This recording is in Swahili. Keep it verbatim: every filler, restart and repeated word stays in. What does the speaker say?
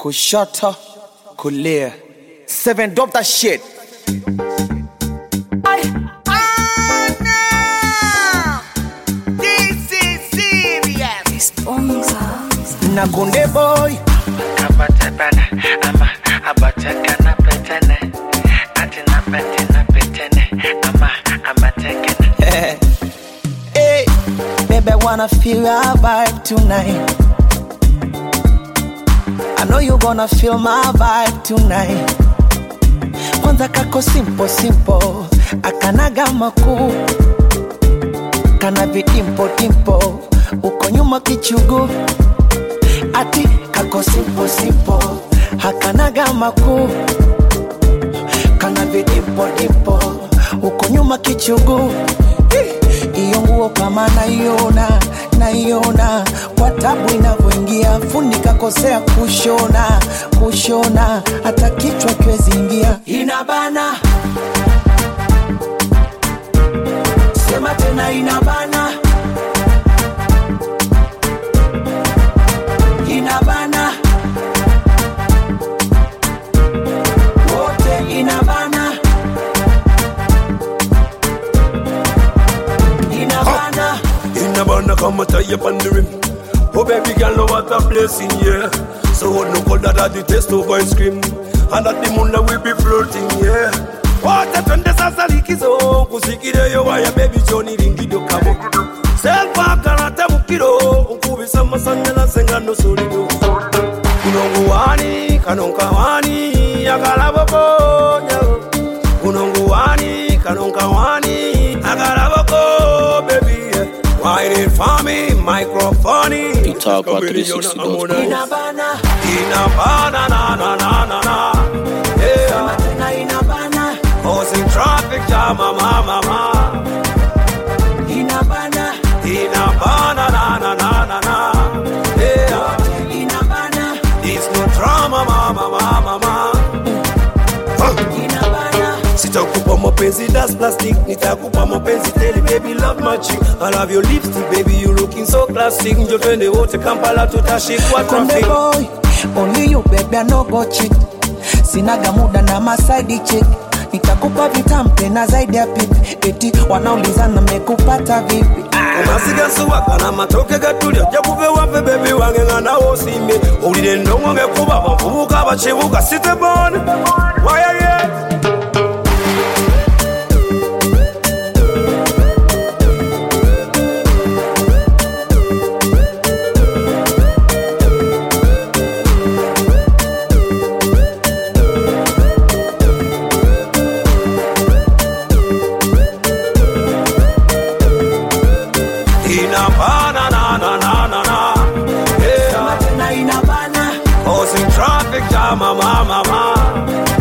Kushoto, kulia. Seven, drop that shit. I, oh no! This is serious. Nakunde boy. Abate bana, ama abate kana petene. Atina petina petene, ama abate kana. Hey, baby, I wanna feel our vibe tonight. I know you gonna feel my vibe tonight. Kwanza kako simple simple, akanaga makuu, kana vidimpo dimpo, uko nyuma kichugu. Ati kako simple simple, akanaga makuu, kana vidimpo dimpo, uko nyuma kichugu. Iyo nguo kama naiona, naiona kwa tabu inavyoingia, fundi kakosea kushona, kushona hata kichwa kiwezi ingia. Inabana, sema tena inabana, inabana, wote inabana. Inabana come tie up on the rim. Oh baby girl, know what a blessing, yeah. So what no call that at the taste of ice cream. And at the moon that we be flirting, yeah. What a twende sasa likizo kusikire yo waya baby Johnny ringido kamo. Selfa karata mukiro ukubisa masanyala senga no solido. Unongo wani kanonka wani akalaboko nyago. Unongo wani kanonka wani akalaboko baby. Why it for me, microphone? You talk about three sixty dollars. Inabana, Inabana, na na na na na. Yeah, tena inabana, causing traffic jam, mama, mama. inabana, Inabana, na na na na na. Yeah, inabana, it's no drama, mama, mama, mama. inabana. Sitakupa mapenzi that's plastic, nitakupa mapenzi tell baby love my chick. I love your lipstick baby, you looking so classic. Njo twende wote Kampala tutashikwa traffic. Boy, only you baby I no go cheat. Sinaga muda na masaidi chick. Nitakupa vitamu tena zaidi ya pipi. Eti wanaulizana mekupata vipi? Umasiga suwaka na matoke gatulya jakuve wape baby wange ngana osimbe. Ulire ndongo ngekuba bavubuka bachibuka site born. Why are you? Inabana, na na na na na. Yeah, Tena inabana, causing traffic jam, mama, mama.